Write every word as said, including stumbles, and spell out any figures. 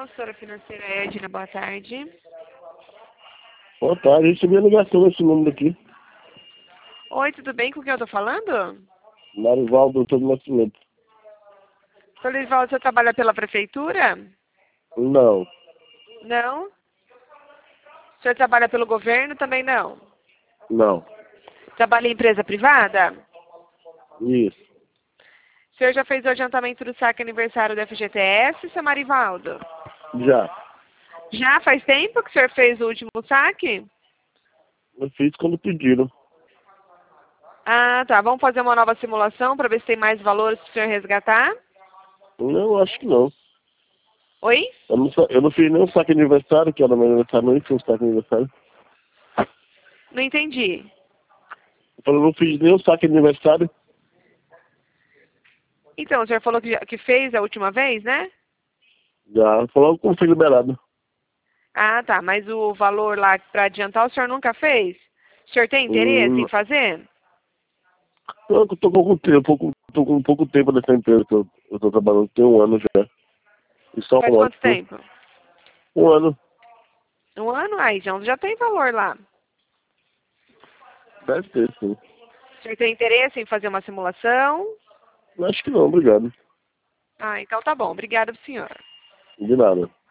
consultora financeira Edna, boa tarde. Boa tarde, recebi a ligação desse número aqui. Oi, tudo bem? Com quem eu tô falando? Marivaldo, doutor do Nascimento. Seu Livaldo, você trabalha pela prefeitura? Não, Não? O senhor trabalha pelo governo? Também não. não. Trabalha em empresa privada? Isso. O senhor já fez o adiantamento do saque aniversário do F G T S, seu Marivaldo? Já. Já faz tempo que o senhor fez o último saque? Eu fiz quando pediram. Ah, tá. Vamos fazer uma nova simulação para ver se tem mais valores para o senhor resgatar? Não, acho que não. Oi? Eu não, sa- eu não fiz nenhum saque de aniversário, que era meu aniversário, não fiz um saque de aniversário. Não entendi. Eu falei, eu não fiz nenhum saque de aniversário. Então, o senhor falou que, já- que fez a última vez, né? Já, falou como foi liberado. Ah, tá. Mas o valor lá para adiantar o senhor nunca fez? O senhor tem interesse Hum, em fazer? eu tô com pouco tempo, tô com, tô com pouco tempo nessa empresa que eu, eu tô trabalhando, tem um ano já. E só Faz um ano. quanto tempo? Um ano. Um ano? Aí, já, já tem valor lá. Deve ter, sim. O senhor tem interesse em fazer uma simulação? Acho que não, obrigado. Ah, então tá bom. Obrigada, senhor. De nada.